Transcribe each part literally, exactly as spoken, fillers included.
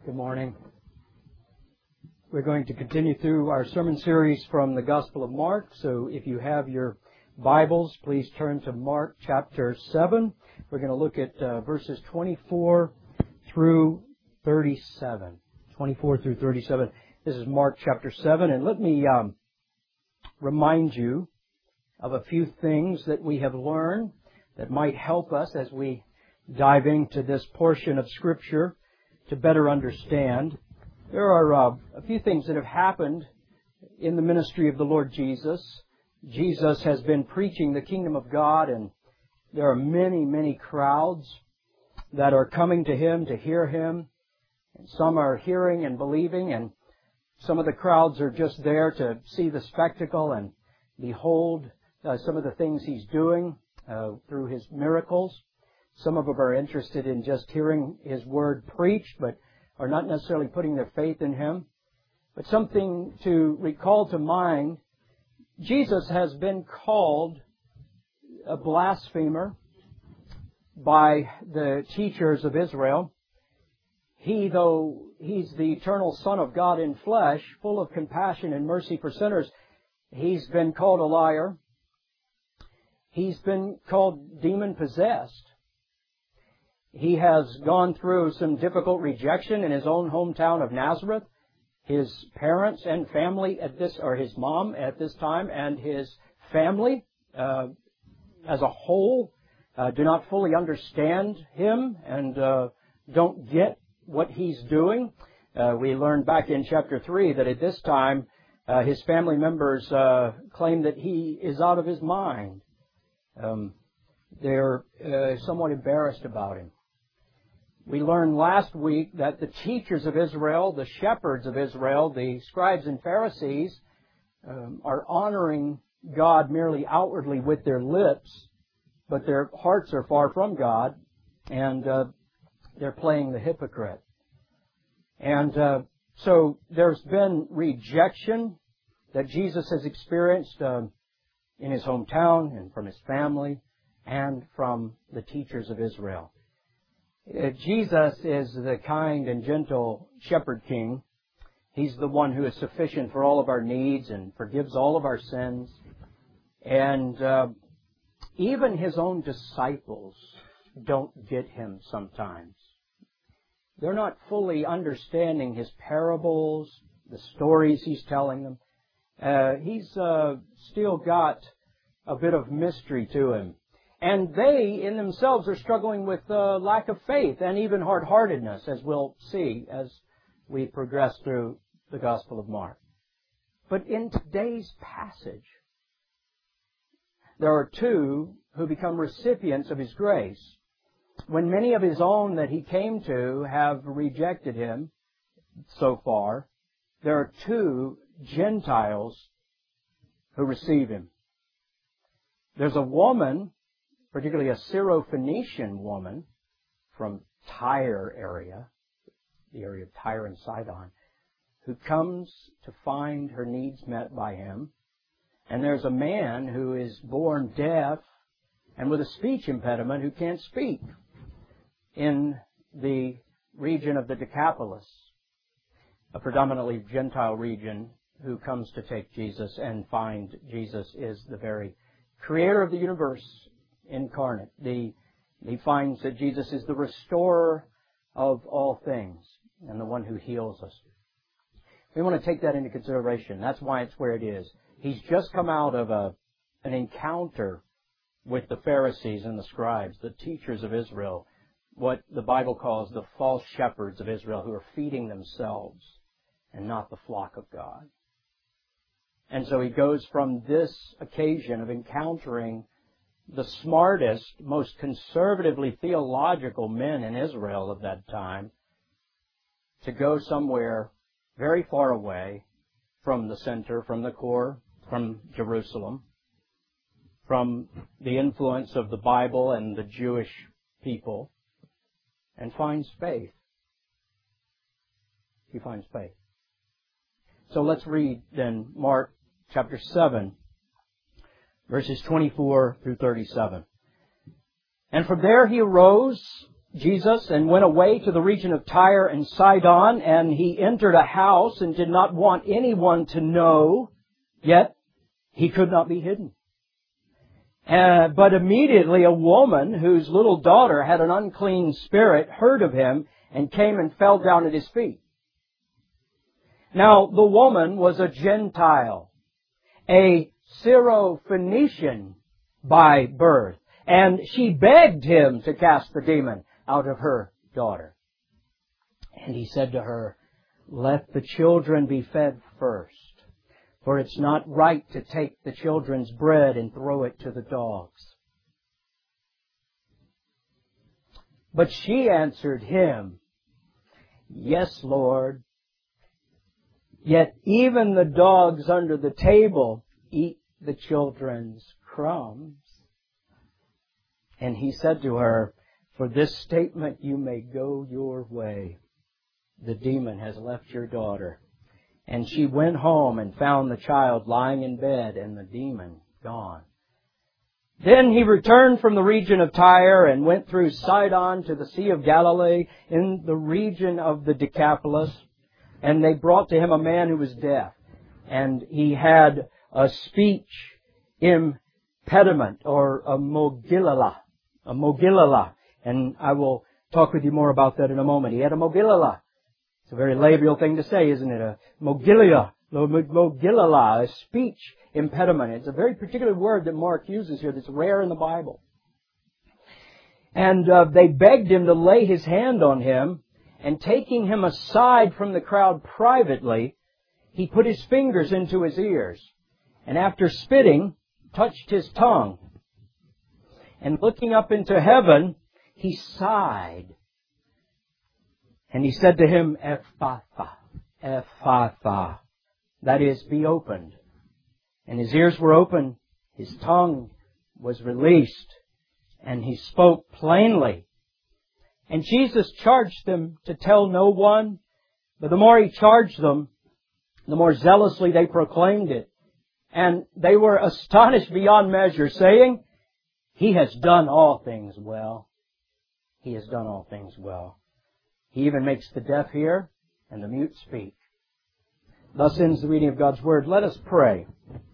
Good morning. We're going to continue through our sermon series from the Gospel of Mark. So if you have your Bibles, please turn to Mark chapter seven. We're going to look at uh, verses twenty-four through thirty-seven. twenty-four through thirty-seven. This is Mark chapter seven. And let me um, remind you of a few things that we have learned that might help us as we dive into this portion of Scripture to better understand. There are uh, a few things that have happened in the ministry of the Lord Jesus. Jesus has been preaching the kingdom of God, and there are many, many crowds that are coming to Him to hear Him. And some are hearing and believing, and some of the crowds are just there to see the spectacle and behold uh, some of the things He's doing uh, through His miracles. Some of them are interested in just hearing His Word preached, but are not necessarily putting their faith in Him. But something to recall to mind, Jesus has been called a blasphemer by the teachers of Israel. He, though He's the eternal Son of God in flesh, full of compassion and mercy for sinners, He's been called a liar. He's been called demon-possessed. He has gone through some difficult rejection in His own hometown of Nazareth. His parents and family at this, or His mom at this time, and His family uh, as a whole uh, do not fully understand Him and uh, don't get what He's doing. Uh, we learned back in chapter three that at this time uh, His family members uh, claim that He is out of His mind. Um, they're uh, somewhat embarrassed about Him. We learned last week that the teachers of Israel, the shepherds of Israel, the scribes and Pharisees, um, are honoring God merely outwardly with their lips, but their hearts are far from God, and uh, they're playing the hypocrite. And uh, so there's been rejection that Jesus has experienced uh, in His hometown and from His family and from the teachers of Israel. Jesus is the kind and gentle shepherd king. He's the one who is sufficient for all of our needs and forgives all of our sins. And uh, even His own disciples don't get Him sometimes. They're not fully understanding His parables, the stories He's telling them. Uh, he's uh, still got a bit of mystery to Him. And they, in themselves, are struggling with uh, lack of faith and even hard-heartedness, as we'll see as we progress through the Gospel of Mark. But in today's passage, there are two who become recipients of His grace. When many of His own that He came to have rejected Him so far, there are two Gentiles who receive Him. There's a woman, particularly a Syrophoenician woman from Tyre area, the area of Tyre and Sidon, who comes to find her needs met by Him. And there's a man who is born deaf and with a speech impediment who can't speak in the region of the Decapolis, a predominantly Gentile region, who comes to take Jesus and find Jesus is the very Creator of the universe incarnate. The, he finds that Jesus is the restorer of all things and the one who heals us. We want to take that into consideration. That's why it's where it is. He's just come out of a, an encounter with the Pharisees and the scribes, the teachers of Israel, what the Bible calls the false shepherds of Israel, who are feeding themselves and not the flock of God. And so he goes from this occasion of encountering the smartest, most conservatively theological men in Israel of that time, to go somewhere very far away from the center, from the core, from Jerusalem, from the influence of the Bible and the Jewish people, and finds faith. He finds faith. So let's read then Mark chapter seven, verses twenty-four through thirty-seven. And from there he arose, Jesus and went away to the region of Tyre and Sidon, and he entered a house and did not want anyone to know, yet he could not be hidden. Uh, but immediately a woman whose little daughter had an unclean spirit heard of him and came and fell down at his feet. Now, the woman was a Gentile, a Syrophoenician by birth, and she begged him to cast the demon out of her daughter. And he said to her, "Let the children be fed first, for it's not right to take the children's bread and throw it to the dogs." But she answered him, "Yes, Lord, yet even the dogs under the table eat the children's crumbs." And he said to her, "For this statement you may go your way. The demon has left your daughter." And she went home and found the child lying in bed and the demon gone. Then he returned from the region of Tyre and went through Sidon to the Sea of Galilee in the region of the Decapolis. And they brought to him a man who was deaf, and he had a speech impediment, or a mogillala, a mogillala. And I will talk with you more about that in a moment. He had a mogillala. It's a very labial thing to say, isn't it? A mogillala, mogillala, a speech impediment. It's a very particular word that Mark uses here that's rare in the Bible. And uh, they begged him to lay his hand on him, and taking him aside from the crowd privately, he put his fingers into his ears, and after spitting, touched his tongue. And looking up into heaven, he sighed. And he said to him, "Ephphatha, Ephphatha," that is, "be opened." And his ears were opened, his tongue was released, and he spoke plainly. And Jesus charged them to tell no one, but the more he charged them, the more zealously they proclaimed it. And they were astonished beyond measure, saying, "He has done all things well. He has done all things well." He even makes the deaf hear and the mute speak. Thus ends the reading of God's Word. Let us pray.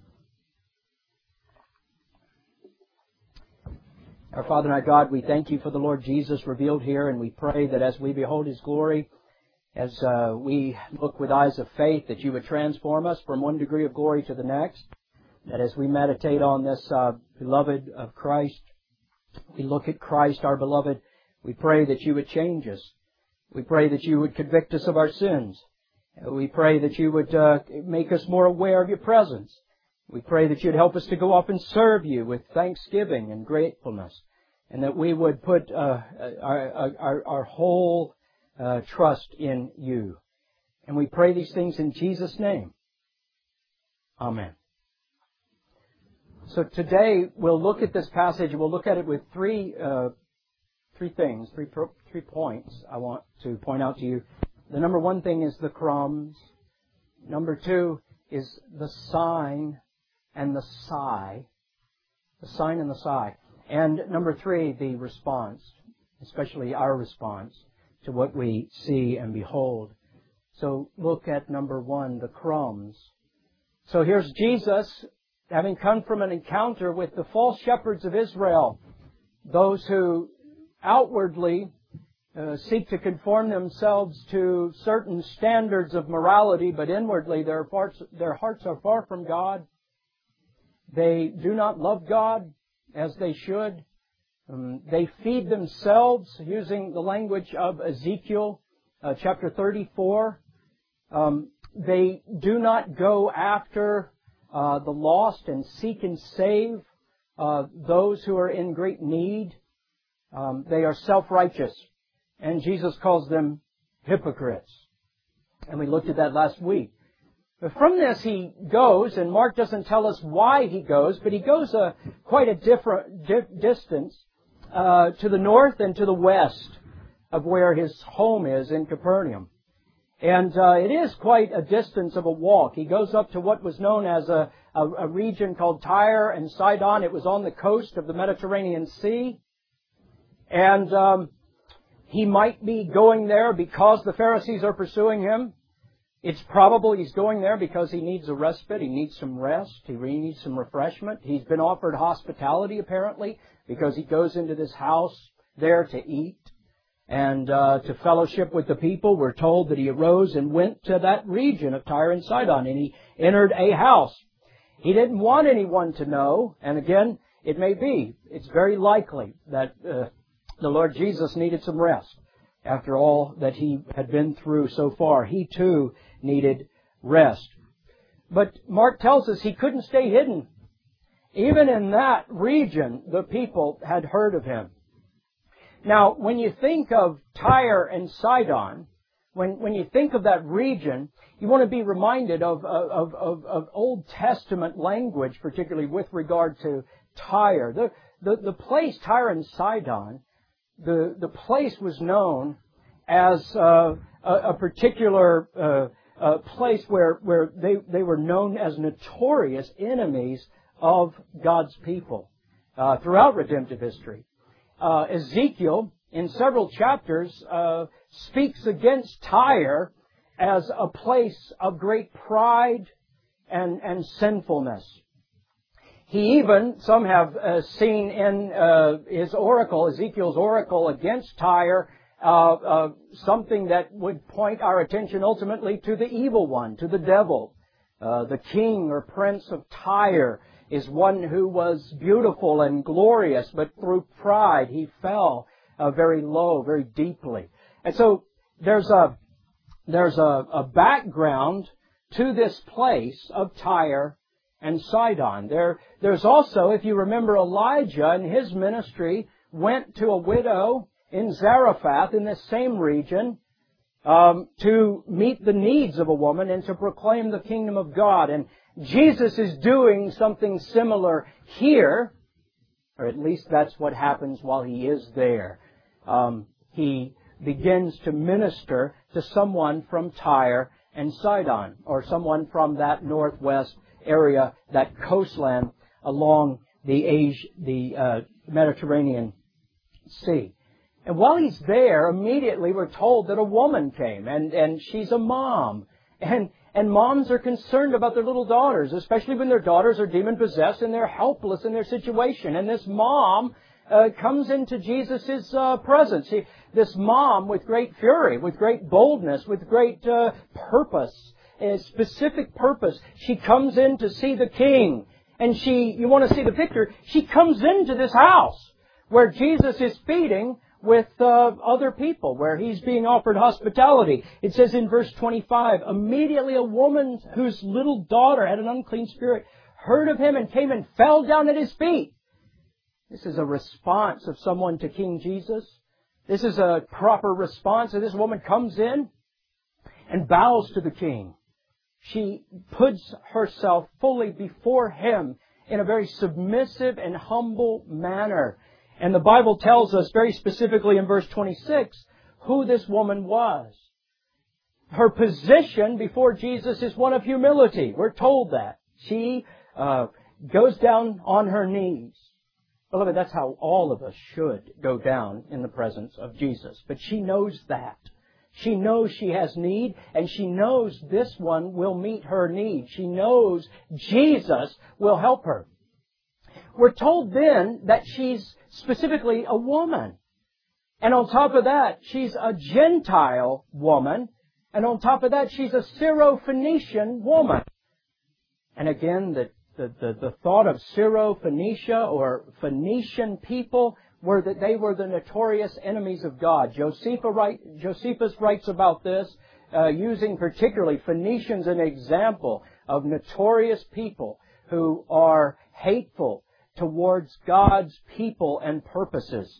Our Father and our God, we thank you for the Lord Jesus revealed here, and we pray that as we behold His glory, as uh, we look with eyes of faith, that you would transform us from one degree of glory to the next, that as we meditate on this uh, beloved of Christ, we look at Christ, our beloved, we pray that you would change us. We pray that you would convict us of our sins. We pray that you would uh, make us more aware of your presence. We pray that you'd help us to go up and serve you with thanksgiving and gratefulness, and that we would put uh, our, our, our whole uh, trust in you. And we pray these things in Jesus' name. Amen. So today we'll look at this passage, and we'll look at it with three uh, three things, three three points I want to point out to you. The number one thing is the crumbs. Number two is the sign and the sigh. The sign and the sigh. And number three, the response, especially our response to what we see and behold. So look at number one, the crumbs. So here's Jesus, having come from an encounter with the false shepherds of Israel, those who outwardly uh, seek to conform themselves to certain standards of morality, but inwardly their hearts, their hearts are far from God. They do not love God as they should. Um, they feed themselves, using the language of Ezekiel uh, chapter thirty-four. Um, they do not go after uh, the lost and seek and save uh, those who are in great need. Um, they are self-righteous, and Jesus calls them hypocrites. And we looked at that last week. But from this he goes, and Mark doesn't tell us why he goes, but he goes a, quite a different di- distance uh, to the north and to the west of where his home is in Capernaum. And uh, it is quite a distance of a walk. He goes up to what was known as a, a, a region called Tyre and Sidon. It was on the coast of the Mediterranean Sea. And um, he might be going there because the Pharisees are pursuing him. It's probable he's going there because he needs a respite. He needs some rest. He really needs some refreshment. He's been offered hospitality, apparently, because he goes into this house there to eat and uh, to fellowship with the people. We're told that he arose and went to that region of Tyre and Sidon, and he entered a house. He didn't want anyone to know, and again, it may be, it's very likely that uh, the Lord Jesus needed some rest. After all that he had been through so far, he too needed rest. But Mark tells us he couldn't stay hidden. Even in that region, the people had heard of him. Now, when you think of Tyre and Sidon, when, when you think of that region, you want to be reminded of, of, of, of Old Testament language, particularly with regard to Tyre. The, the, the place, Tyre and Sidon, the, the place was known as uh, a, a particular uh, uh, place where, where they, they were known as notorious enemies of God's people uh, throughout redemptive history. Uh, Ezekiel, in several chapters, uh, speaks against Tyre as a place of great pride and, and sinfulness. He even, some have uh, seen in uh, his oracle, Ezekiel's oracle against Tyre, uh, uh, something that would point our attention ultimately to the evil one, to the devil. Uh, the king or prince of Tyre is one who was beautiful and glorious, but through pride he fell uh, very low, very deeply. And so there's a there's a, a background to this place of Tyre and Sidon. There, there's also, if you remember, Elijah and his ministry went to a widow in Zarephath in this same region um, to meet the needs of a woman and to proclaim the kingdom of God. And Jesus is doing something similar here, or at least that's what happens while he is there. Um, he begins to minister to someone from Tyre and Sidon, or someone from that northwest area, that coastland along the Asia, the uh, Mediterranean Sea. And while he's there, immediately we're told that a woman came, and, and she's a mom. And, and moms are concerned about their little daughters, especially when their daughters are demon-possessed and they're helpless in their situation. And this mom uh, comes into Jesus' uh, presence. She, this mom, with great fury, with great boldness, with great uh, purpose, a specific purpose, she comes in to see the king. And she, you want to see the picture, she comes into this house where Jesus is feeding with uh, other people, where he's being offered hospitality. It says in verse twenty-five, immediately a woman whose little daughter had an unclean spirit heard of him and came and fell down at his feet. This is a response of someone to King Jesus. This is a proper response. And this woman comes in and bows to the king. She puts herself fully before him in a very submissive and humble manner. And the Bible tells us very specifically in verse twenty-six who this woman was. Her position before Jesus is one of humility. We're told that. She uh, goes down on her knees. Beloved, that's how all of us should go down in the presence of Jesus. But she knows that. She knows she has need, and she knows this one will meet her need. She knows Jesus will help her. We're told then that she's specifically a woman. And on top of that, she's a Gentile woman. And on top of that, she's a Syro-Phoenician woman. And again, the, the, the, the thought of Syro-Phoenicia or Phoenician people were that they were the notorious enemies of God. Josephus, write, Josephus writes about this, uh, using particularly Phoenicians as an example of notorious people who are hateful towards God's people and purposes.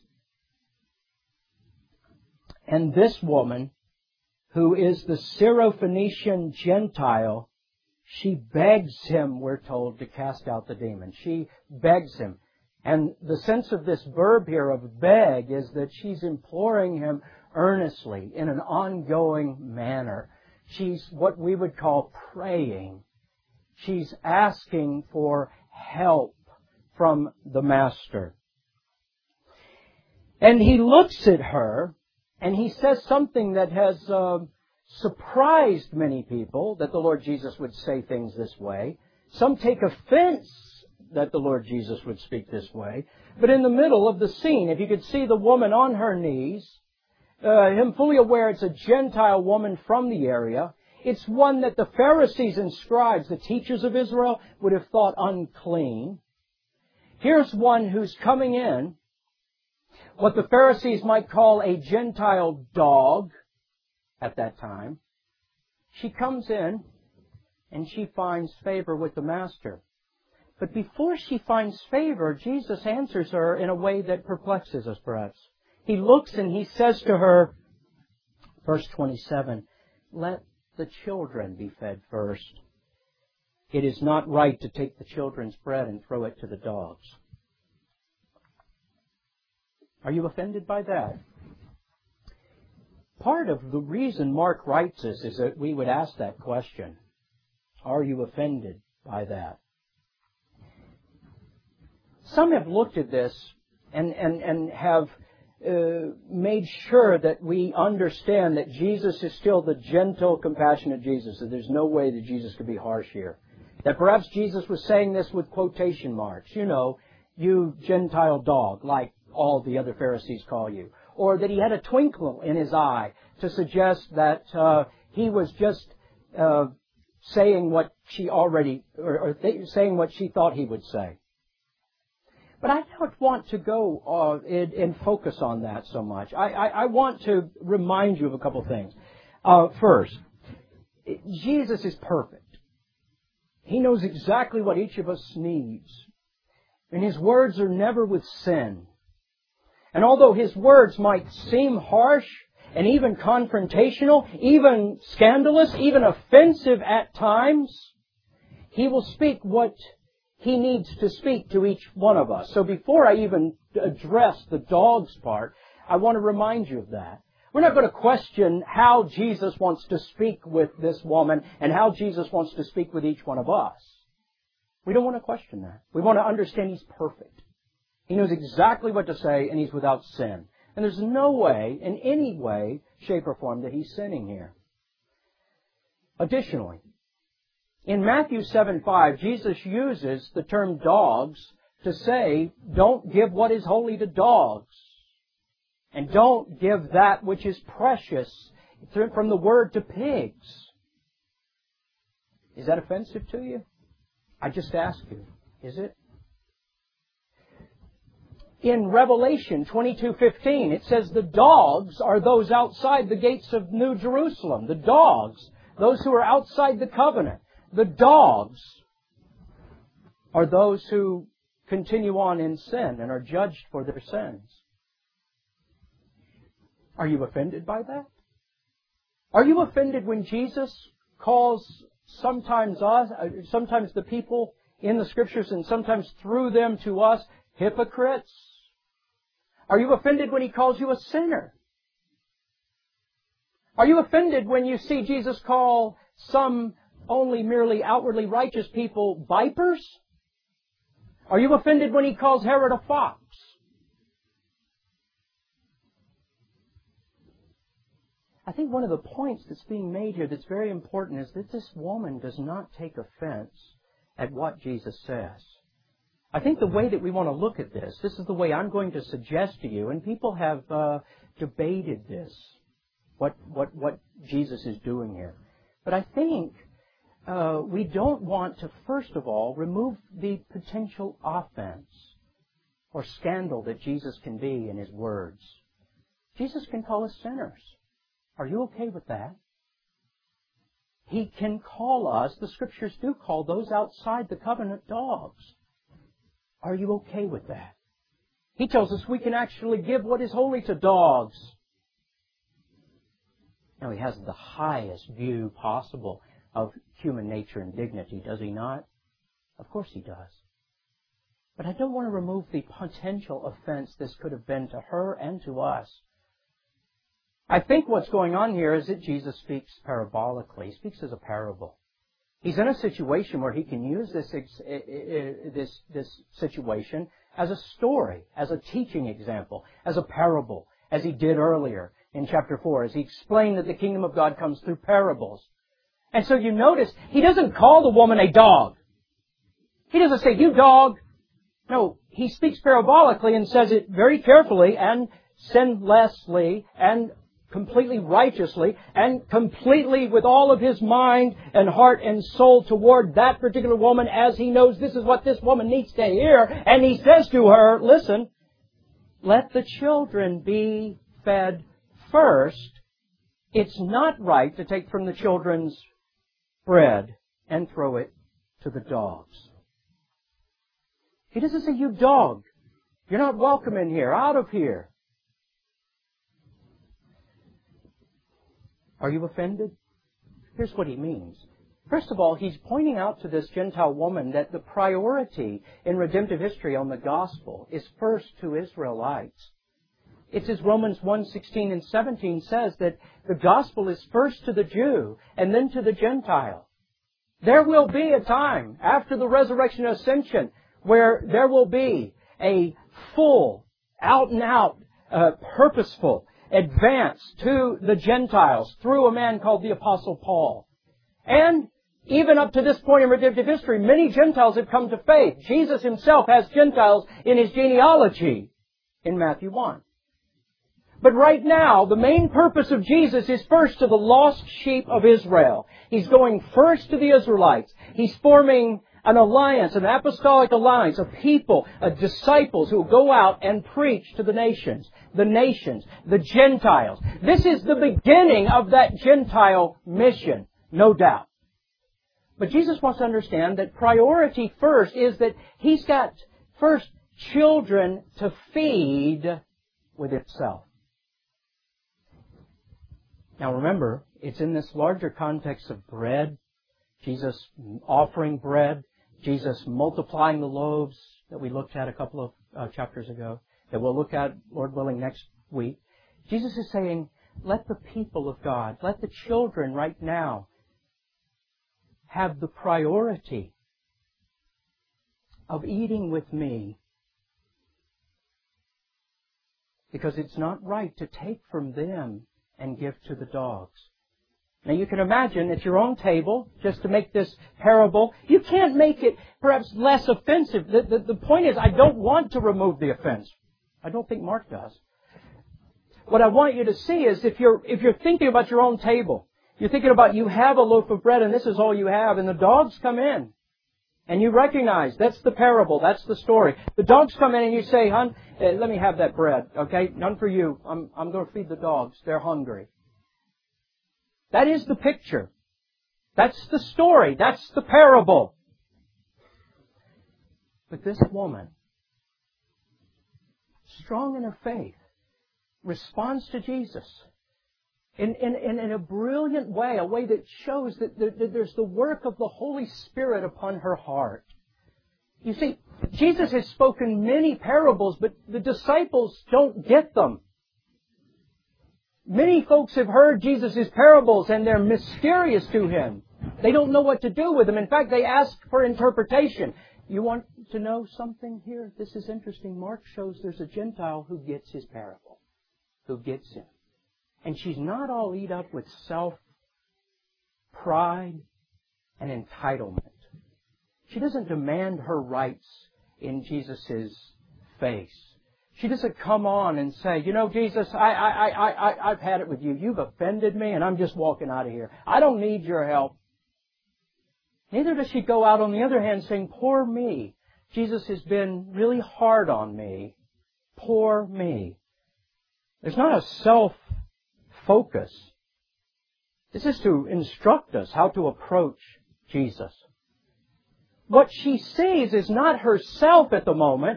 And this woman, who is the Syro-Phoenician Gentile, she begs him, we're told, to cast out the demon. She begs him. And the sense of this verb here of beg is that she's imploring him earnestly in an ongoing manner. She's what we would call praying. She's asking for help from the Master. And he looks at her And he says something that has uh, surprised many people, that the Lord Jesus would say things this way. Some take offense that the Lord Jesus would speak this way. But in the middle of the scene, if you could see the woman on her knees, uh, him fully aware it's a Gentile woman from the area, it's one that the Pharisees and scribes, the teachers of Israel, would have thought unclean. Here's one who's coming in, what the Pharisees might call a Gentile dog at that time. She comes in and she finds favor with the Master. But before she finds favor, Jesus answers her in a way that perplexes us perhaps. He looks and He says to her, verse twenty-seven, "Let the children be fed first. It is not right to take the children's bread and throw it to the dogs." Are you offended by that? Part of the reason Mark writes this is that we would ask that question. Are you offended by that? Some have looked at this and, and, and have uh, made sure that we understand that Jesus is still the gentle, compassionate Jesus, that there's no way that Jesus could be harsh here. That perhaps Jesus was saying this with quotation marks. You know, you Gentile dog, like all the other Pharisees call you. Or that He had a twinkle in His eye to suggest that uh, He was just uh, saying what she already, or, or th- saying what she thought He would say. But I don't want to go uh, and, and focus on that so much. I, I, I want to remind you of a couple of things. Uh, first, Jesus is perfect. He knows exactly what each of us needs. And His words are never with sin. And although His words might seem harsh and even confrontational, even scandalous, even offensive at times, He will speak what He needs to speak to each one of us. So before I even address the dog's part, I want to remind you of that. We're not going to question how Jesus wants to speak with this woman and how Jesus wants to speak with each one of us. We don't want to question that. We want to understand He's perfect. He knows exactly what to say, and He's without sin. And there's no way, in any way, shape, or form, that He's sinning here. Additionally, in Matthew seven five, Jesus uses the term dogs to say, don't give what is holy to dogs. And don't give that which is precious from the word to pigs. Is that offensive to you? I just ask you, is it? In Revelation twenty-two fifteen, it says the dogs are those outside the gates of New Jerusalem. The dogs, those who are outside the covenant. The dogs are those who continue on in sin and are judged for their sins. Are you offended by that? Are you offended when Jesus calls sometimes us, sometimes the people in the Scriptures and sometimes through them to us, hypocrites? Are you offended when He calls you a sinner? Are you offended when you see Jesus call some only merely outwardly righteous people vipers? Are you offended when He calls Herod a fox? I think one of the points that's being made here that's very important is that this woman does not take offense at what Jesus says. I think the way that we want to look at this, this is the way I'm going to suggest to you, and people have uh, debated this, what, what, what Jesus is doing here. But I think uh, we don't want to, first of all, remove the potential offense or scandal that Jesus can be in His words. Jesus can call us sinners. Are you okay with that? He can call us, the Scriptures do call those outside the covenant dogs. Are you okay with that? He tells us we can actually give what is holy to dogs. Now, He has the highest view possible of human nature and dignity, does He not? Of course He does. But I don't want to remove the potential offense this could have been to her and to us. I think what's going on here is that Jesus speaks parabolically. He speaks as a parable. He's in a situation where He can use this, this, this situation as a story, as a teaching example, as a parable, as He did earlier in chapter four as He explained that the kingdom of God comes through parables. And so you notice, He doesn't call the woman a dog. He doesn't say, you dog. No, He speaks parabolically and says it very carefully and sinlessly and completely righteously and completely with all of His mind and heart and soul toward that particular woman, as He knows this is what this woman needs to hear. And He says to her, listen, let the children be fed first. It's not right to take from the children's bread and throw it to the dogs. He doesn't say, you dog, you're not welcome in here, out of here. Are you offended? Here's what He means. First of all, He's pointing out to this Gentile woman that the priority in redemptive history on the gospel is first to Israelites. It's as Romans one sixteen and seventeen says that the gospel is first to the Jew and then to the Gentile. There will be a time after the resurrection and ascension where there will be a full, out and out, uh, purposeful advance to the Gentiles through a man called the Apostle Paul. And even up to this point in redemptive history, many Gentiles have come to faith. Jesus Himself has Gentiles in His genealogy in Matthew one. But right now, the main purpose of Jesus is first to the lost sheep of Israel. He's going first to the Israelites. He's forming an alliance, an apostolic alliance of people, of disciples who go out and preach to the nations, the nations, the Gentiles. This is the beginning of that Gentile mission, no doubt. But Jesus wants to understand that priority first is that He's got first children to feed with itself. Now remember, it's in this larger context of bread, Jesus offering bread, Jesus multiplying the loaves that we looked at a couple of uh, chapters ago, that we'll look at, Lord willing, next week. Jesus is saying, let the people of God, let the children right now have the priority of eating with me. Because it's not right to take from them and give to the dogs. Now you can imagine at your own table, just to make this parable, you can't make it perhaps less offensive. The, the, the point is, I don't want to remove the offense. I don't think Mark does. What I want you to see is if you're, if you're thinking about your own table, you're thinking about you have a loaf of bread and this is all you have, and the dogs come in. And you recognize, that's the parable, that's the story. The dogs come in and you say, hon, let me have that bread, okay? None for you. I'm, I'm going to feed the dogs. They're hungry. That is the picture. That's the story. That's the parable. But this woman, strong in her faith, responds to Jesus in, in, in, in a brilliant way, a way that shows that, there, that there's the work of the Holy Spirit upon her heart. You see, Jesus has spoken many parables, but the disciples don't get them. Many folks have heard Jesus' parables and they're mysterious to Him. They don't know what to do with them. In fact, they ask for interpretation. You want to know something here? This is interesting. Mark shows there's a Gentile who gets His parable, who gets Him. And she's not all eat up with self, pride, and entitlement. She doesn't demand her rights in Jesus' face. She doesn't come on and say, you know, Jesus, I, I, I, I, I've had it with you. You've offended me and I'm just walking out of here. I don't need your help. Neither does she go out on the other hand saying, poor me. Jesus has been really hard on me. Poor me. There's not a self-focus. This is to instruct us how to approach Jesus. What she sees is not herself at the moment.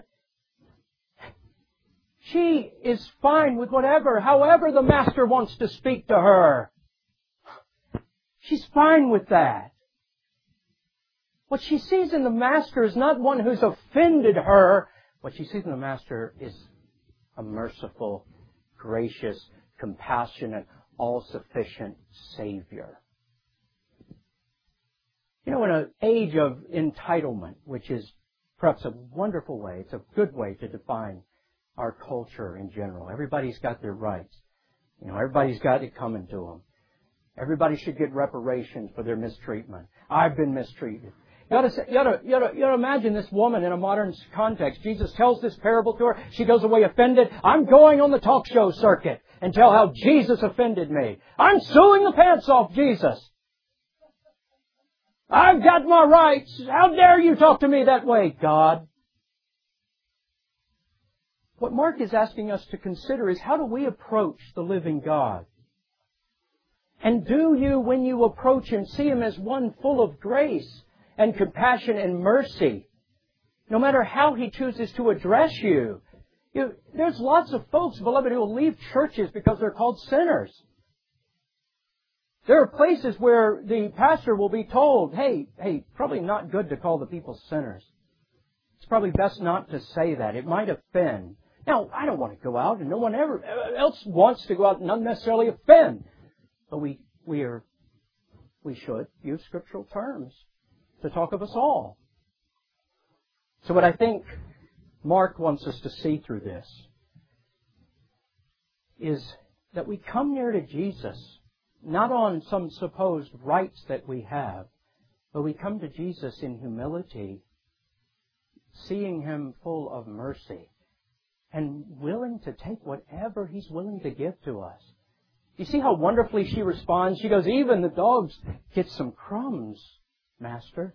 She is fine with whatever, however the Master wants to speak to her. She's fine with that. What she sees in the Master is not one who's offended her. What she sees in the Master is a merciful, gracious, compassionate, all-sufficient Savior. You know, in an age of entitlement, which is perhaps a wonderful way, it's a good way to define our culture in general. Everybody's got their rights. You know, everybody's got it coming to them. Everybody should get reparations for their mistreatment. I've been mistreated. You ought, to, you, ought to, you, ought to, you ought to imagine this woman in a modern context. Jesus tells this parable to her. She goes away offended. I'm going on the talk show circuit and tell how Jesus offended me. I'm suing the pants off Jesus. I've got my rights. How dare you talk to me that way, God? What Mark is asking us to consider is, how do we approach the living God? And do you, when you approach Him, see Him as one full of grace and compassion and mercy, no matter how He chooses to address you? You, there's lots of folks, beloved, who will leave churches because they're called sinners. There are places where the pastor will be told, hey, hey, probably not good to call the people sinners. It's probably best not to say that. It might offend. Now, I don't want to go out, and no one ever else wants to go out and not necessarily offend. But we, we are, we should use scriptural terms to talk of us all. So what I think Mark wants us to see through this is that we come near to Jesus, not on some supposed rights that we have, but we come to Jesus in humility, seeing Him full of mercy, and willing to take whatever He's willing to give to us. You see how wonderfully she responds? She goes, even the dogs get some crumbs, Master.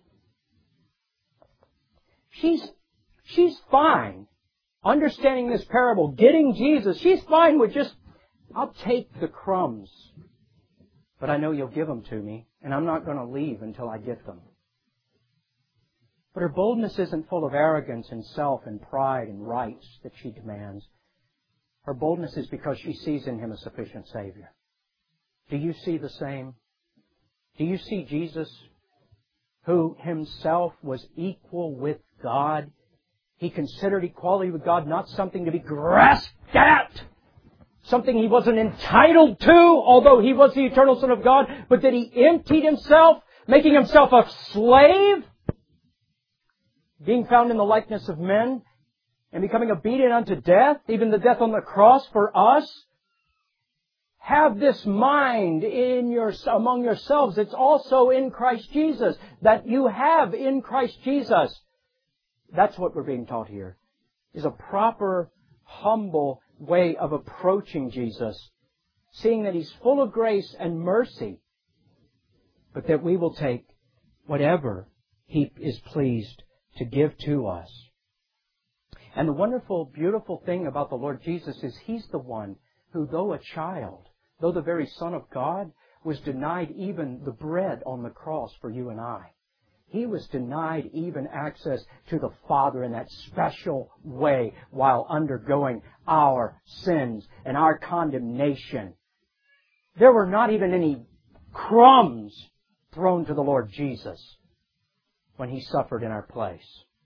She's, she's fine understanding this parable, getting Jesus. She's fine with just, I'll take the crumbs, but I know You'll give them to me, and I'm not going to leave until I get them. But her boldness isn't full of arrogance and self and pride and rights that she demands. Her boldness is because she sees in Him a sufficient Savior. Do you see the same? Do you see Jesus, who Himself was equal with God? He considered equality with God not something to be grasped at, something He wasn't entitled to, although He was the eternal Son of God, but that He emptied Himself, making Himself a slave, being found in the likeness of men, and becoming obedient unto death, even the death on the cross for us. Have this mind in your, among yourselves. It's also in Christ Jesus, that you have in Christ Jesus. That's what we're being taught here, is a proper, humble way of approaching Jesus, seeing that He's full of grace and mercy, but that we will take whatever He is pleased to give to us. And the wonderful, beautiful thing about the Lord Jesus is He's the one who, though a child, though the very Son of God, was denied even the bread on the cross for you and I. He was denied even access to the Father in that special way while undergoing our sins and our condemnation. There were not even any crumbs thrown to the Lord Jesus when He suffered in our place.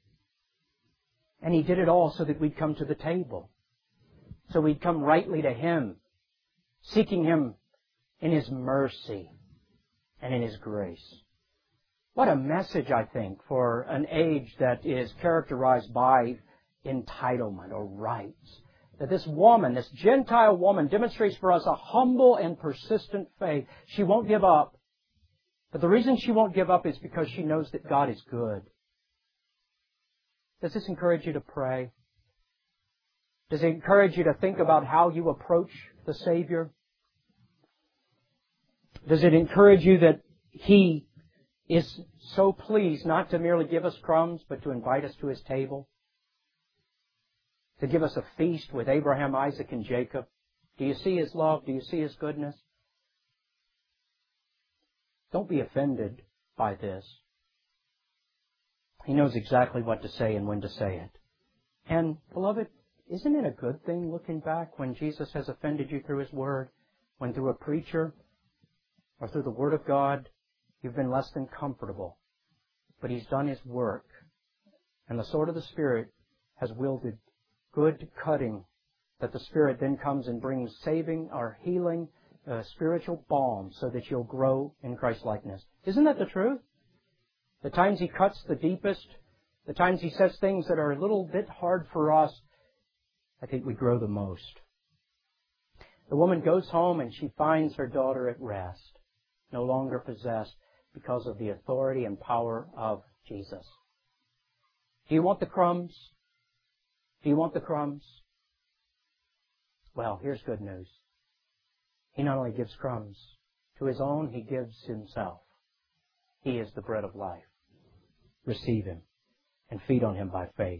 And He did it all so that we'd come to the table. So we'd come rightly to Him, seeking Him in His mercy and in His grace. What a message, I think, for an age that is characterized by entitlement or rights. That this woman, this Gentile woman, demonstrates for us a humble and persistent faith. She won't give up. But the reason she won't give up is because she knows that God is good. Does this encourage you to pray? Does it encourage you to think about how you approach the Savior? Does it encourage you that He is so pleased not to merely give us crumbs, but to invite us to His table? To give us a feast with Abraham, Isaac, and Jacob? Do you see His love? Do you see His goodness? Don't be offended by this. He knows exactly what to say and when to say it. And, beloved, isn't it a good thing, looking back, when Jesus has offended you through His Word, when through a preacher or through the Word of God, you've been less than comfortable, but He's done His work, and the sword of the Spirit has wielded good cutting, that the Spirit then comes and brings saving or healing, uh, spiritual balm, so that you'll grow in Christ-likeness. Isn't that the truth? The times He cuts the deepest, the times He says things that are a little bit hard for us, I think we grow the most. The woman goes home and she finds her daughter at rest, no longer possessed because of the authority and power of Jesus. Do you want the crumbs? Do you want the crumbs? Well, here's good news. He not only gives crumbs to His own, He gives Himself. He is the bread of life. Receive Him and feed on Him by faith.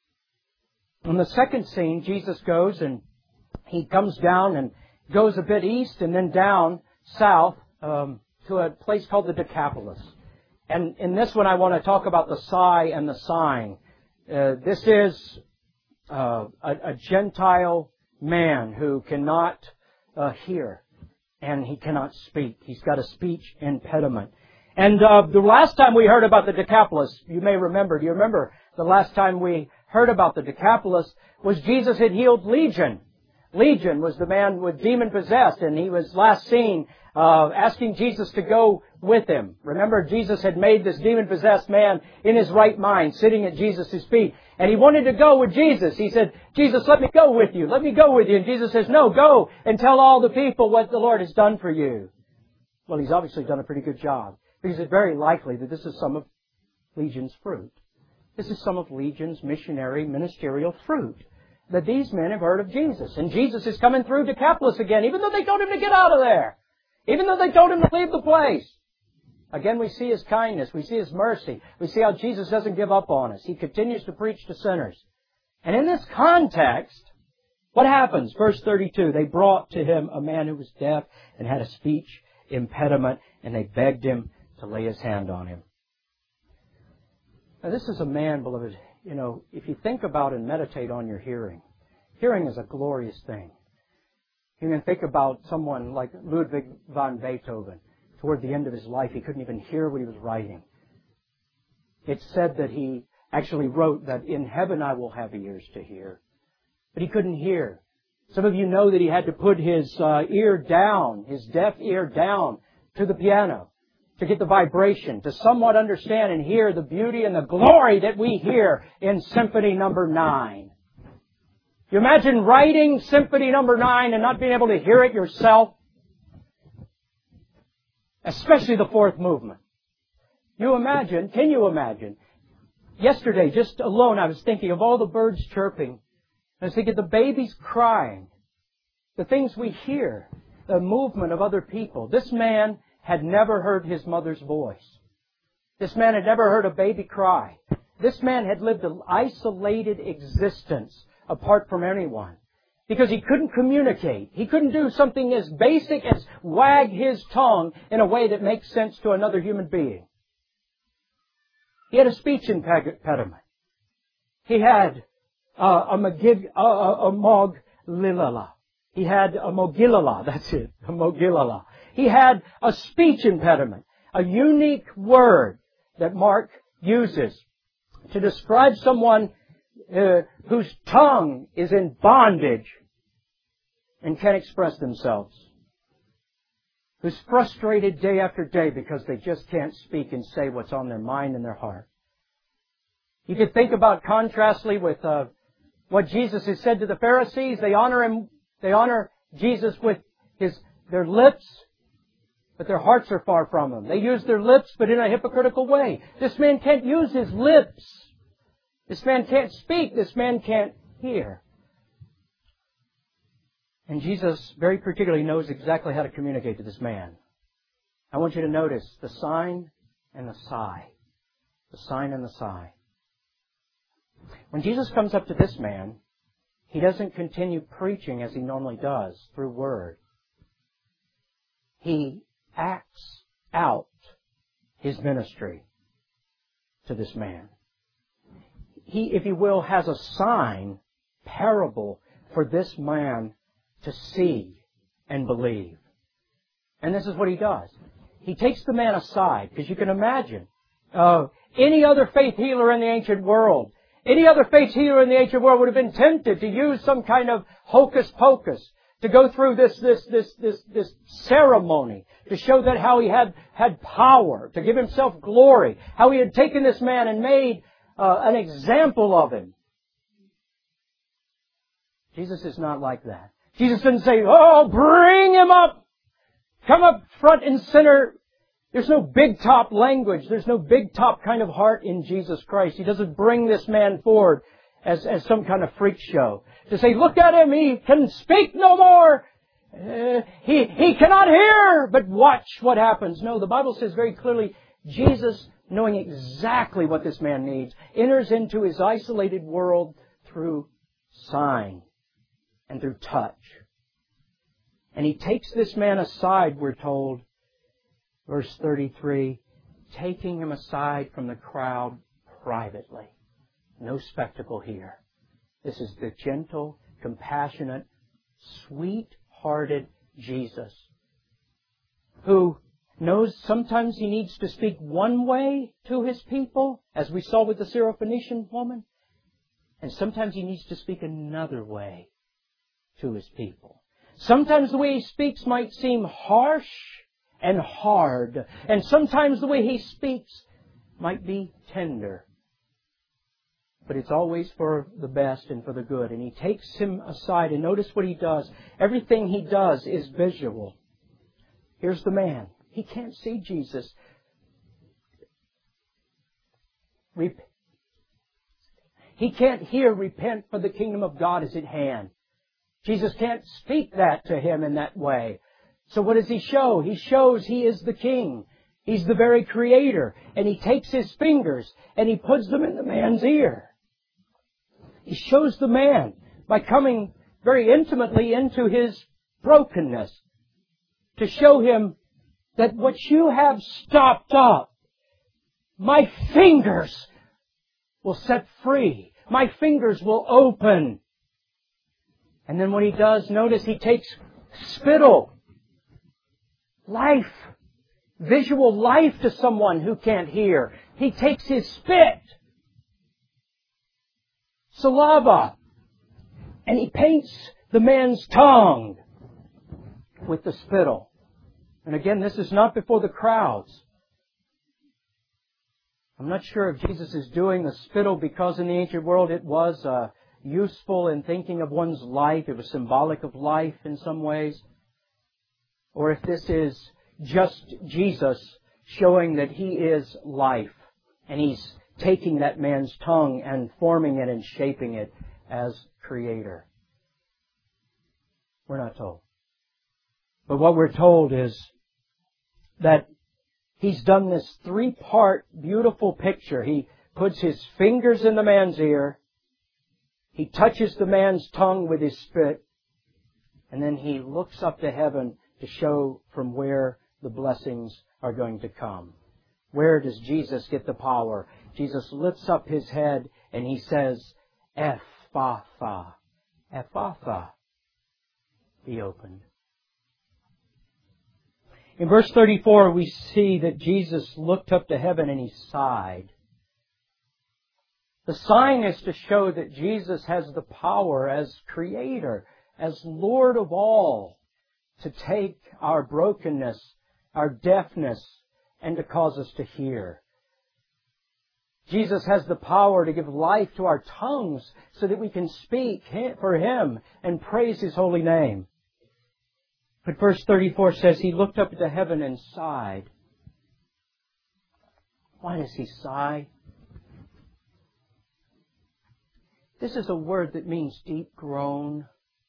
In the second scene, Jesus goes and He comes down and goes a bit east and then down south um, to a place called the Decapolis. And in this one, I want to talk about the sigh and the sighing. Uh, this is uh, a, a Gentile man who cannot uh, hear and he cannot speak. He's got a speech impediment. And uh, the last time we heard about the Decapolis, you may remember, do you remember the last time we heard about the Decapolis was Jesus had healed Legion. Legion was the man with demon possessed, and he was last seen uh, asking Jesus to go with him. Remember, Jesus had made this demon possessed man in his right mind, sitting at Jesus' feet, and he wanted to go with Jesus. He said, Jesus, let me go with you. Let me go with you. And Jesus says, no, go and tell all the people what the Lord has done for you. Well, He's obviously done a pretty good job, because it's very likely that this is some of Legion's fruit. This is some of Legion's missionary, ministerial fruit. That these men have heard of Jesus. And Jesus is coming through Decapolis again, even though they told Him to get out of there. Even though they told Him to leave the place. Again, we see His kindness. We see His mercy. We see how Jesus doesn't give up on us. He continues to preach to sinners. And in this context, what happens? Verse thirty-two, they brought to Him a man who was deaf and had a speech impediment, and they begged Him to lay His hand on him. Now, this is a man, beloved, you know, if you think about and meditate on your hearing, hearing is a glorious thing. You can think about someone like Ludwig van Beethoven. Toward the end of his life, he couldn't even hear what he was writing. It's said that he actually wrote that in heaven I will have ears to hear. But he couldn't hear. Some of you know that he had to put his uh, ear down, his deaf ear down to the piano to get the vibration, to somewhat understand and hear the beauty and the glory that we hear in Symphony Number Nine. You imagine writing Symphony Number Nine and not being able to hear it yourself? Especially the fourth movement. You imagine, can you imagine? Yesterday, just alone, I was thinking of all the birds chirping. I was thinking of the babies crying. The things we hear. The movement of other people. This man had never heard his mother's voice. This man had never heard a baby cry. This man had lived an isolated existence apart from anyone. Because he couldn't communicate. He couldn't do something as basic as wag his tongue in a way that makes sense to another human being. He had a speech impediment. He had uh, a, magig, uh, a, a moglilala. He had a mogilala. That's it. A mogilala. He had a speech impediment. A unique word that Mark uses to describe someone uh, whose tongue is in bondage and can't express themselves. Who's frustrated day after day because they just can't speak and say what's on their mind and their heart. You could think about contrastly with uh, what Jesus has said to the Pharisees. They honor Him, they honor Jesus with his their lips, but their hearts are far from Him. They use their lips, but in a hypocritical way. This man can't use his lips. This man can't speak. This man can't hear. And Jesus very particularly knows exactly how to communicate to this man. I want you to notice the sign and the sigh. The sign and the sigh. When Jesus comes up to this man, He doesn't continue preaching as He normally does through word. He acts out His ministry to this man. He, if you will, has a sign, parable, for this man to see and believe. And this is what He does. He takes the man aside, because you can imagine, uh, any other faith healer in the ancient world, any other faith healer in the ancient world would have been tempted to use some kind of hocus pocus, to go through this, this, this, this, this ceremony, to show that how he had, had power, to give himself glory, how he had taken this man and made uh, an example of him. Jesus is not like that. Jesus didn't say, oh, bring him up. Come up front and center. There's no big top language. There's no big top kind of heart in Jesus Christ. He doesn't bring this man forward as, as some kind of freak show. To say, look at him, he can speak no more. Uh, he, he cannot hear, but watch what happens. No, the Bible says very clearly, Jesus, knowing exactly what this man needs, enters into his isolated world through sign and through touch. And He takes this man aside, we're told, verse thirty-three, taking him aside from the crowd privately. No spectacle here. This is the gentle, compassionate, sweet-hearted Jesus who knows sometimes He needs to speak one way to His people, as we saw with the Syrophoenician woman, and sometimes He needs to speak another way to His people. Sometimes the way He speaks might seem harsh and hard, and sometimes the way He speaks might be tender. But it's always for the best and for the good. And He takes him aside, and notice what He does. Everything He does is visual. Here's the man. He can't see Jesus. Rep- he can't hear, repent, for the kingdom of God is at hand. Jesus can't speak that to him in that way. So what does He show? He shows He is the King. He's the very Creator. And He takes His fingers and He puts them in the man's ear. He shows the man by coming very intimately into his brokenness to show him that what you have stopped up, my fingers will set free. My fingers will open. And then what He does, notice He takes spittle, life, visual life to someone who can't hear. He takes His spit, saliva, and He paints the man's tongue with the spittle. And again, this is not before the crowds. I'm not sure if Jesus is doing the spittle because in the ancient world it was uh, useful in thinking of one's life. It was symbolic of life in some ways. Or if this is just Jesus showing that He is life. And He's taking that man's tongue and forming it and shaping it as Creator. We're not told. But what we're told is that He's done this three-part beautiful picture. He puts His fingers in the man's ear. He touches the man's tongue with His spit. And then He looks up to heaven to show from where the blessings are going to come. Where does Jesus get the power? Jesus lifts up His head and He says, Ephphatha. Ephphatha. Be opened. In verse thirty-four, we see that Jesus looked up to heaven and He sighed. The sign is to show that Jesus has the power as Creator, as Lord of all, to take our brokenness, our deafness, and to cause us to hear. Jesus has the power to give life to our tongues so that we can speak for Him and praise His holy name. But verse thirty-four says, He looked up to heaven and sighed. Why does He sigh? This is a word that means deep groan.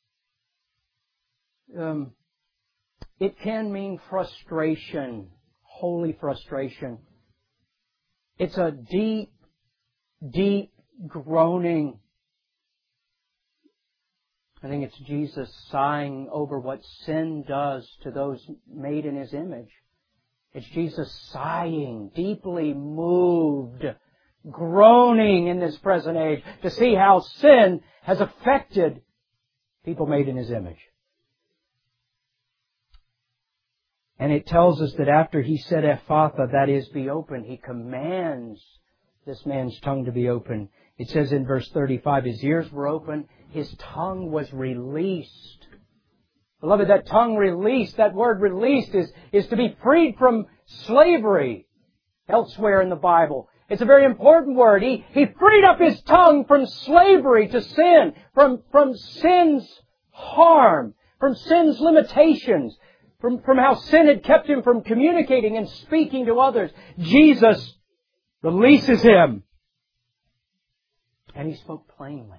Um, it can mean frustration, holy frustration. It's a deep, deep groaning. I think it's Jesus sighing over what sin does to those made in His image. It's Jesus sighing, deeply moved, groaning in this present age to see how sin has affected people made in His image. And it tells us that after He said Ephphatha, that is, be open, He commands this man's tongue to be open. It says in verse thirty-five, His ears were open, His tongue was released. Beloved, that tongue released, that word released is, is to be freed from slavery elsewhere in the Bible. It's a very important word. He, he freed up His tongue from slavery to sin, from, from sin's harm, from sin's limitations, from, from how sin had kept him from communicating and speaking to others. Jesus releases him. And he spoke plainly.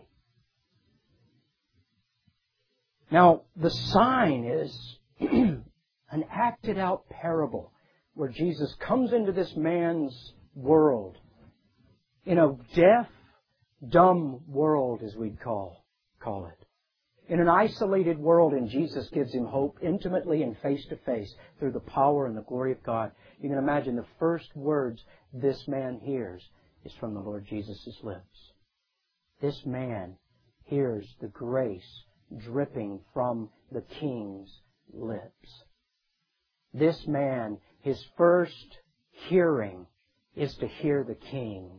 Now, the sign is an acted out parable where Jesus comes into this man's world in a deaf, dumb world, as we'd call, call it. In an isolated world, and Jesus gives him hope intimately and face to face through the power and the glory of God. You can imagine the first words this man hears is from the Lord Jesus' lips. This man hears the grace dripping from the King's lips. This man, his first hearing is to hear the King.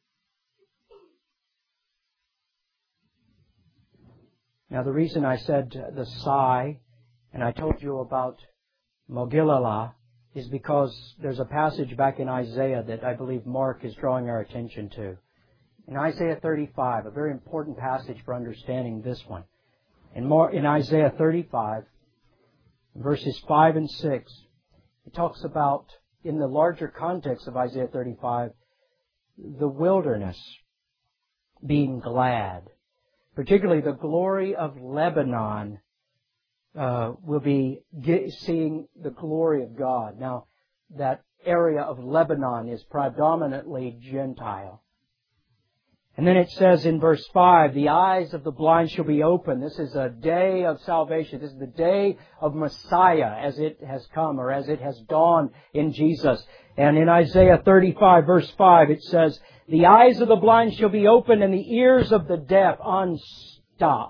Now, the reason I said the sigh, and I told you about Mogilallah, is because there's a passage back in Isaiah that I believe Mark is drawing our attention to. In Isaiah thirty-five, a very important passage for understanding this one. In, Mar- in Isaiah thirty-five, verses five and six, it talks about, in the larger context of Isaiah thirty-five, the wilderness being glad. Particularly the glory of Lebanon uh, will be get, seeing the glory of God. Now, that area of Lebanon is predominantly Gentile. And then it says in verse five, the eyes of the blind shall be opened. This is a day of salvation. This is the day of Messiah as it has come, or as it has dawned in Jesus. And in Isaiah thirty-five, verse five, it says, the eyes of the blind shall be opened and the ears of the deaf unstopped.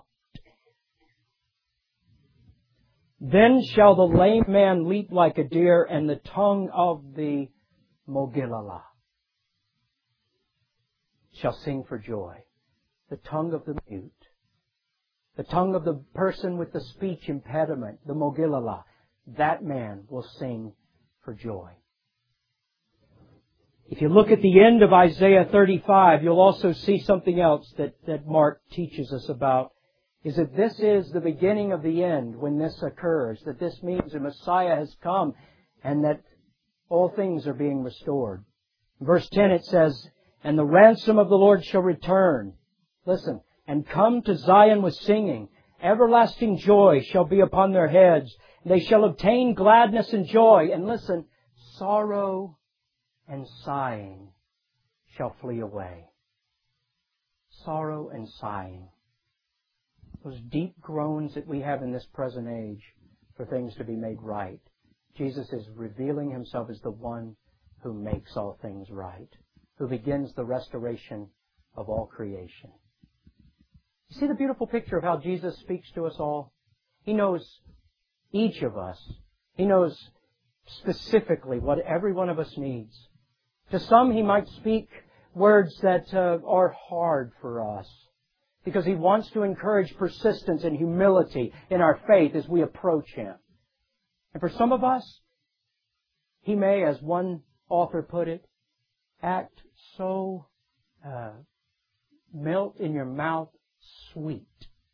Then shall the lame man leap like a deer, and the tongue of the Mogilallah shall sing for joy. The tongue of the mute. The tongue of the person with the speech impediment, the Mogilallah. That man will sing for joy. If you look at the end of Isaiah thirty-five, you'll also see something else that, that Mark teaches us about, is that this is the beginning of the end when this occurs, that this means the Messiah has come and that all things are being restored. In verse ten it says, and the ransom of the Lord shall return. Listen, and come to Zion with singing. Everlasting joy shall be upon their heads. They shall obtain gladness and joy. And listen, sorrow and sighing shall flee away. Sorrow and sighing. Those deep groans that we have in this present age for things to be made right. Jesus is revealing Himself as the one who makes all things right, who begins the restoration of all creation. You see the beautiful picture of how Jesus speaks to us all? He knows each of us. He knows specifically what every one of us needs. To some, He might speak words that uh, are hard for us because He wants to encourage persistence and humility in our faith as we approach Him. And for some of us, He may, as one author put it, act so uh, melt in your mouth sweet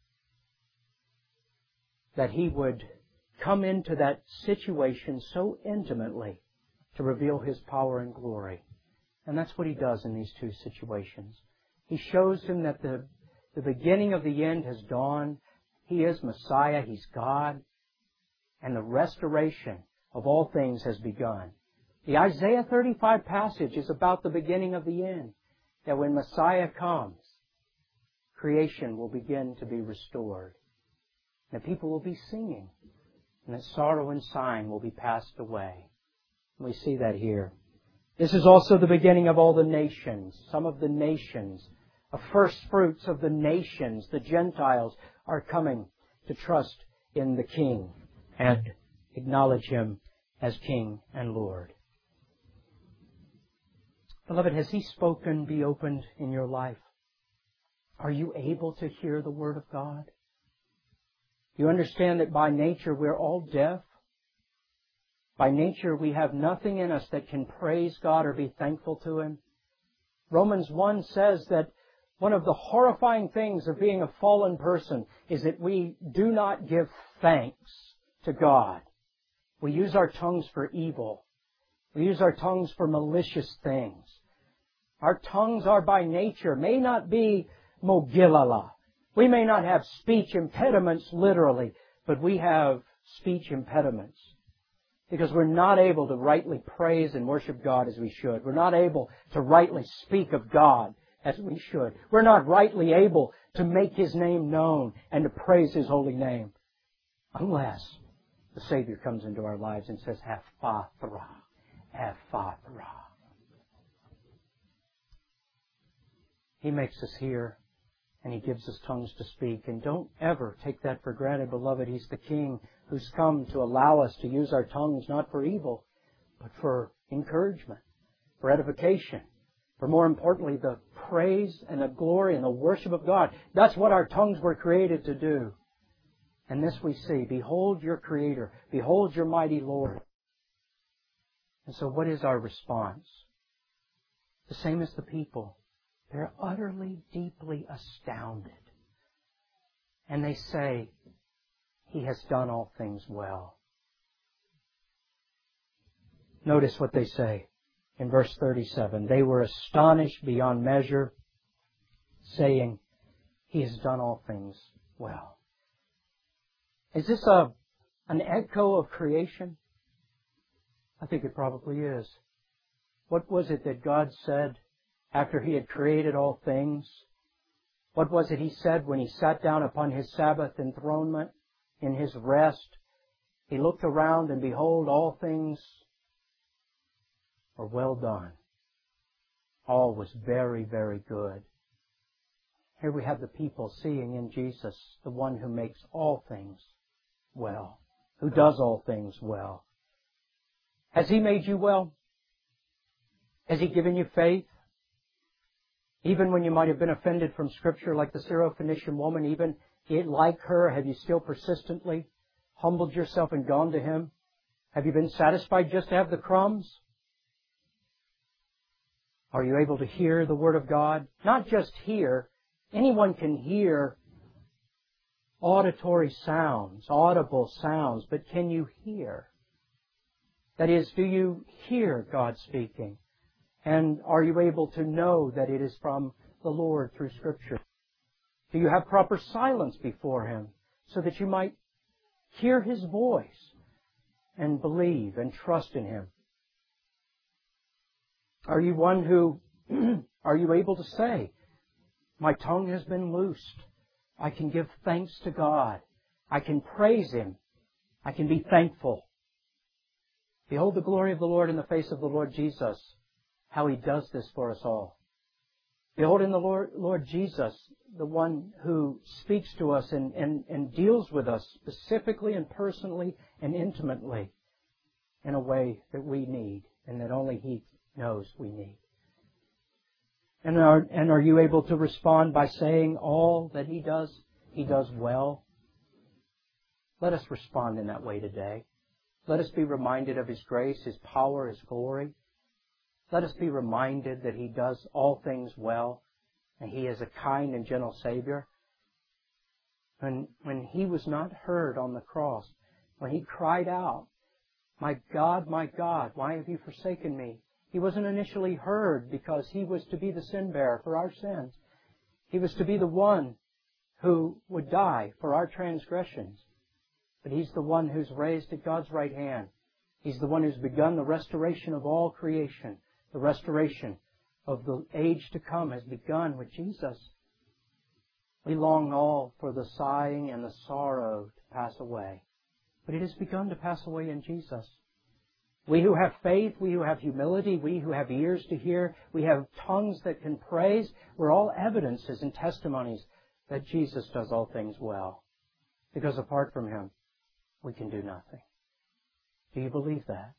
that He would come into that situation so intimately to reveal His power and glory. And that's what He does in these two situations. He shows him that the, the beginning of the end has dawned. He is Messiah. He's God. And the restoration of all things has begun. The Isaiah thirty-five passage is about the beginning of the end. That when Messiah comes, creation will begin to be restored. And people will be singing. And that sorrow and sighing will be passed away. We see that here. This is also the beginning of all the nations. Some of the nations, the first fruits of the nations, the Gentiles, are coming to trust in the King and acknowledge Him as King and Lord. Beloved, has He spoken, be opened in your life? Are you able to hear the Word of God? You understand that by nature we're all deaf. By nature we have nothing in us that can praise God or be thankful to Him. Romans one says that One of the horrifying things of being a fallen person is that we do not give thanks to God. We use our tongues for evil. We use our tongues for malicious things. Our tongues are by nature, may not be mogilala. We may not have speech impediments literally, but we have speech impediments because we're not able to rightly praise and worship God as we should. We're not able to rightly speak of God as we should. We're not rightly able to make His name known and to praise His holy name unless the Savior comes into our lives and says, Haphathra, Haphathra. He makes us hear and He gives us tongues to speak. And don't ever take that for granted, beloved. He's the King who's come to allow us to use our tongues not for evil, but for encouragement, for edification, for more importantly, the praise and the glory and the worship of God. That's what our tongues were created to do. And this we see. Behold your Creator. Behold your mighty Lord. And so what is our response? The same as the people. They're utterly, deeply astounded. And they say, He has done all things well. Notice what they say in verse thirty-seven. They were astonished beyond measure, saying, He has done all things well. Is this a an echo of creation? I think it probably is. What was it that God said after He had created all things? What was it He said when He sat down upon His Sabbath enthronement in His rest? He looked around and behold, all things were well done. All was very, very good. Here we have the people seeing in Jesus the one who makes all things well, who does all things well. Has He made you well? Has He given you faith? Even when you might have been offended from Scripture like the Syrophoenician woman, even it, like her, have you still persistently humbled yourself and gone to Him? Have you been satisfied just to have the crumbs? Are you able to hear the Word of God? Not just hear. Anyone can hear auditory sounds, audible sounds, but can you hear? That is, do you hear God speaking? And are you able to know that it is from the Lord through Scripture? Do you have proper silence before Him so that you might hear His voice and believe and trust in Him? Are you one who, are you able to say, my tongue has been loosed. I can give thanks to God. I can praise Him. I can be thankful. Behold the glory of the Lord in the face of the Lord Jesus, how He does this for us all. Behold in the Lord, Lord Jesus, the one who speaks to us and, and, and deals with us specifically and personally and intimately in a way that we need and that only He knows we need. And are, and are you able to respond by saying all that He does, He does well? Let us respond in that way today. Let us be reminded of His grace, His power, His glory. Let us be reminded that He does all things well and He is a kind and gentle Savior. When, when He was not heard on the cross, when He cried out, my God, my God, why have you forsaken me? He wasn't initially heard because He was to be the sin bearer for our sins. He was to be the one who would die for our transgressions. But He's the one who's raised at God's right hand. He's the one who's begun the restoration of all creation. The restoration of the age to come has begun with Jesus. We long all for the sighing and the sorrow to pass away. But it has begun to pass away in Jesus. We who have faith, we who have humility, we who have ears to hear, we have tongues that can praise, we're all evidences and testimonies that Jesus does all things well. Because apart from Him, we can do nothing. Do you believe that?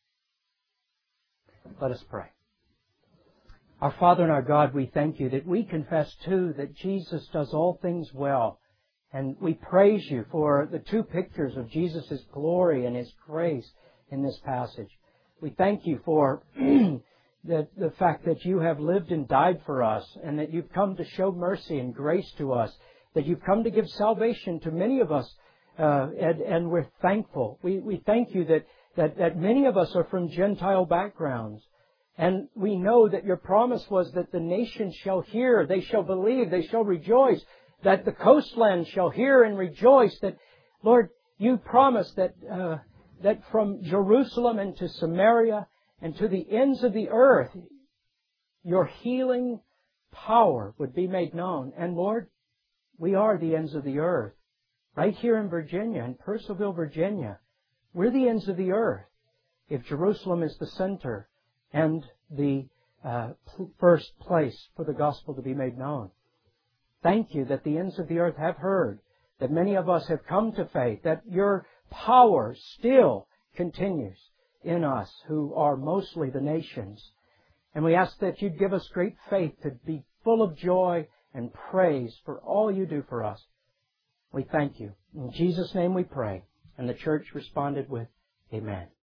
Let us pray. Our Father and our God, we thank You that we confess too that Jesus does all things well. And we praise You for the two pictures of Jesus' glory and His grace in this passage. We thank You for that the fact that You have lived and died for us, and that You've come to show mercy and grace to us, that You've come to give salvation to many of us, uh, and, and we're thankful. We, we thank You that, that, that many of us are from Gentile backgrounds. And we know that Your promise was that the nations shall hear, they shall believe, they shall rejoice, that the coastland shall hear and rejoice, that, Lord, You promised that, uh, that from Jerusalem and to Samaria and to the ends of the earth, Your healing power would be made known. And Lord, we are the ends of the earth. Right here in Virginia, in Purcellville, Virginia, we're the ends of the earth. If Jerusalem is the center and the uh, first place for the gospel to be made known. Thank You that the ends of the earth have heard, that many of us have come to faith, that Your power still continues in us who are mostly the nations. And we ask that You'd give us great faith to be full of joy and praise for all You do for us. We thank You. In Jesus' name we pray. And the church responded with, Amen.